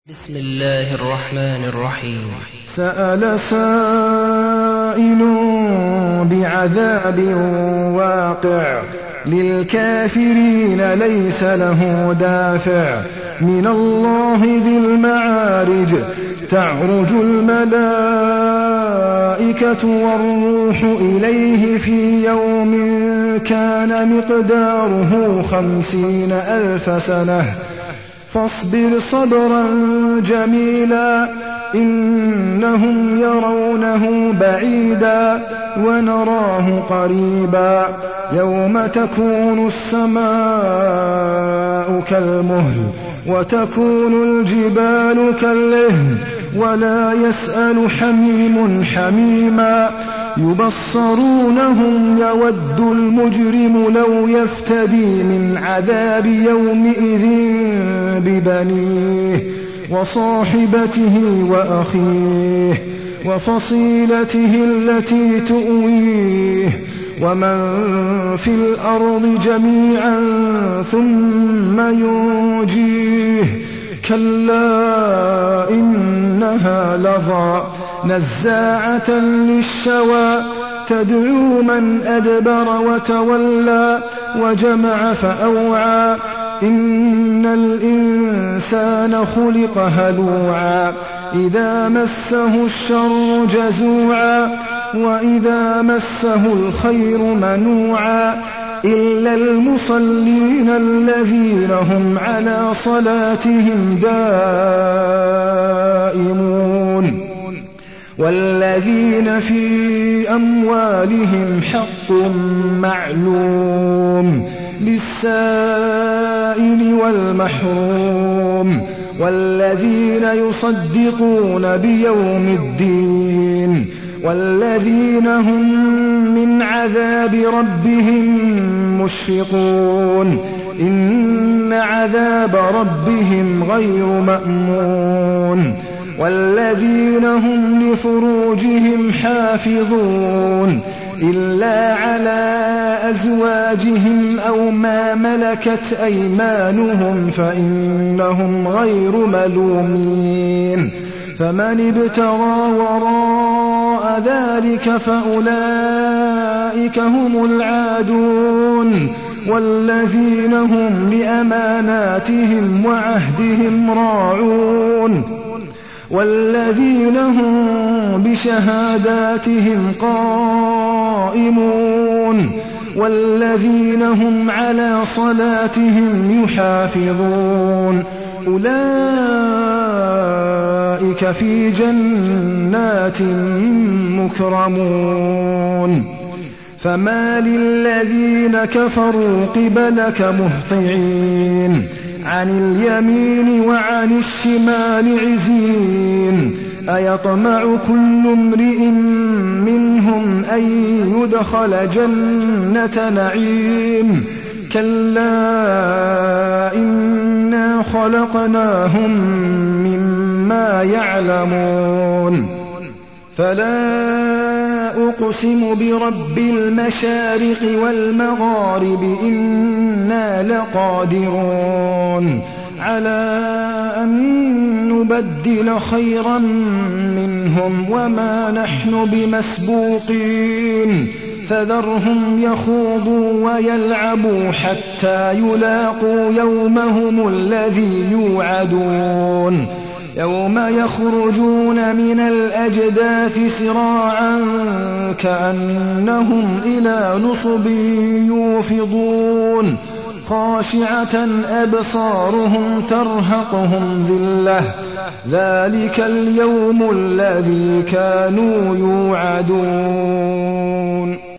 بسم الله الرحمن الرحيم. سأل سائل بعذاب واقع للكافرين ليس له دافع من الله ذي المعارج تعرج الملائكة والروح إليه في يوم كان مقداره 50,000 سنة فاصبر صبرا جميلا إنهم يرونه بعيدا ونراه قريبا يوم تكون السماء كالمهل وتكون الجبال كالعهن ولا يسأل حميم حميما يبصرونهم يود المجرم لو يفتدي من عذاب يومئذ ببنيه وصاحبته وأخيه وفصيلته التي تؤويه ومن في الأرض جميعا ثم ينجيه كلا إنها لظى نزاعة للشوى تدعو من أدبر وتولى وجمع فأوعى إن الإنسان خلق هلوعا إذا مسه الشر جزوعا وإذا مسه الخير منوعا إلا المصلين الذين هم على صلاتهم دائمون والذين في أموالهم حق معلوم للسائل والمحروم والذين يصدقون بيوم الدين والذين هم من عذاب ربهم مشفقون إن عذاب ربهم غير مأمون والذين هم لفروجهم حافظون إلا على أزواجهم أو ما ملكت أيمانهم فإنهم غير ملومين فمن ابتغى وراء ذلك فأولئك هم العادون والذين هم لأماناتهم وعهدهم راعون والذين هم بشهاداتهم قائمون والذين هم على صلاتهم يحافظون أولئك في جنات مكرمون فما للذين كفروا قبلك مهطعين عن اليمين وعن الشمال عزين أيطمع كل امرئ منهم أن يدخل جنة نعيم كلا إنا خلقناهم مما يعلمون فلا أقسم برب المشارق والمغارب إنا لقادرون على أن نبدل خيرا منهم وما نحن بمسبوقين فذرهم يخوضوا ويلعبوا حتى يلاقوا يومهم الذي يوعدون يوم يخرجون من الأجداث سراعا كأنهم إلى نصب يوفضون خاشعة أبصارهم ترهقهم ذلة ذلك اليوم الذي كانوا يوعدون.